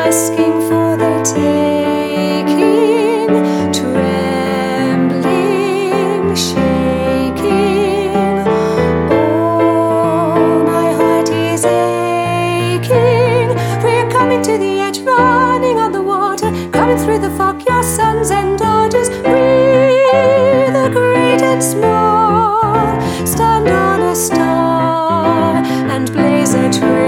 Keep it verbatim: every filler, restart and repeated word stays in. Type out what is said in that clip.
asking for the taking, trembling, shaking. Oh, my heart is aching. We're coming to the edge, running on the water, coming through the fog, your sons and daughters. We, the great and small, stand on a star and blaze a trail.